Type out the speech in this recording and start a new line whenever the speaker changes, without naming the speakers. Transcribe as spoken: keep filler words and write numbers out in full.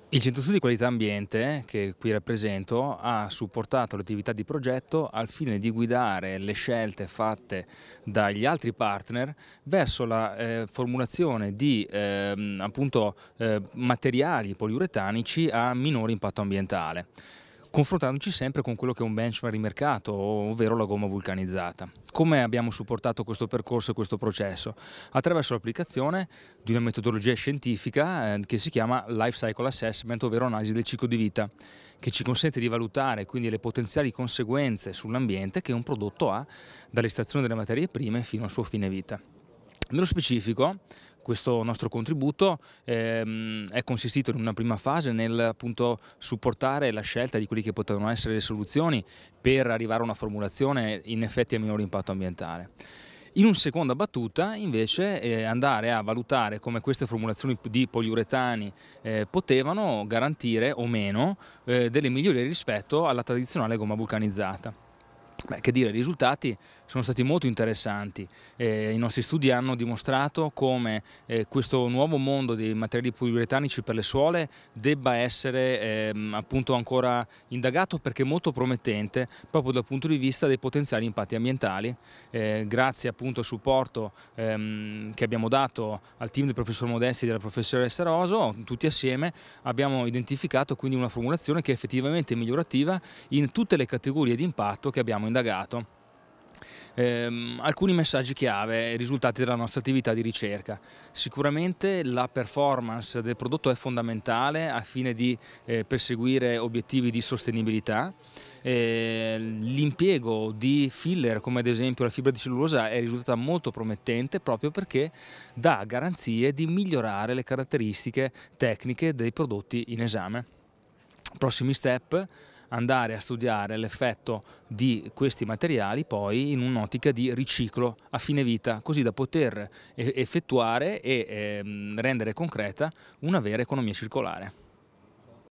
Il Centro Studi Qualità Ambiente, che qui rappresento, ha supportato l'attività di progetto al fine di guidare le scelte fatte dagli altri partner verso la eh, formulazione di ehm, appunto, eh, materiali poliuretanici a minore impatto ambientale, confrontandoci sempre con quello che è un benchmark di mercato, ovvero la gomma vulcanizzata. Come abbiamo supportato questo percorso e questo processo? Attraverso l'applicazione di una metodologia scientifica eh, che si chiama Life Cycle Assessment, ovvero analisi del ciclo di vita, che ci consente di valutare quindi le potenziali conseguenze sull'ambiente che un prodotto ha dall'estrazione delle materie prime fino al suo fine vita. Nello specifico, questo nostro contributo ehm, è consistito in una prima fase nel appunto supportare la scelta di quelle che potevano essere le soluzioni per arrivare a una formulazione in effetti a minore impatto ambientale. In una seconda battuta invece eh, andare a valutare come queste formulazioni di poliuretani eh, potevano garantire o meno eh, delle migliorie rispetto alla tradizionale gomma vulcanizzata. Beh, che dire, i risultati sono stati molto interessanti. Eh, I nostri studi hanno dimostrato come eh, questo nuovo mondo dei materiali poliuretanici per le suole debba essere ehm, appunto ancora indagato, perché è molto promettente proprio dal punto di vista dei potenziali impatti ambientali. Eh, grazie appunto al supporto ehm, che abbiamo dato al team del professor Modesti e della professoressa Roso, tutti assieme abbiamo identificato quindi una formulazione che è effettivamente migliorativa in tutte le categorie di impatto che abbiamo indagato. Eh, alcuni messaggi chiave risultati dalla nostra attività di ricerca. Sicuramente la performance del prodotto è fondamentale a fine di eh, perseguire obiettivi di sostenibilità. Eh, l'impiego di filler come ad esempio la fibra di cellulosa è risultata molto promettente proprio perché dà garanzie di migliorare le caratteristiche tecniche dei prodotti in esame. Prossimi step: andare a studiare l'effetto di questi materiali poi in un'ottica di riciclo a fine vita, così da poter effettuare e ehm, rendere concreta una vera economia circolare.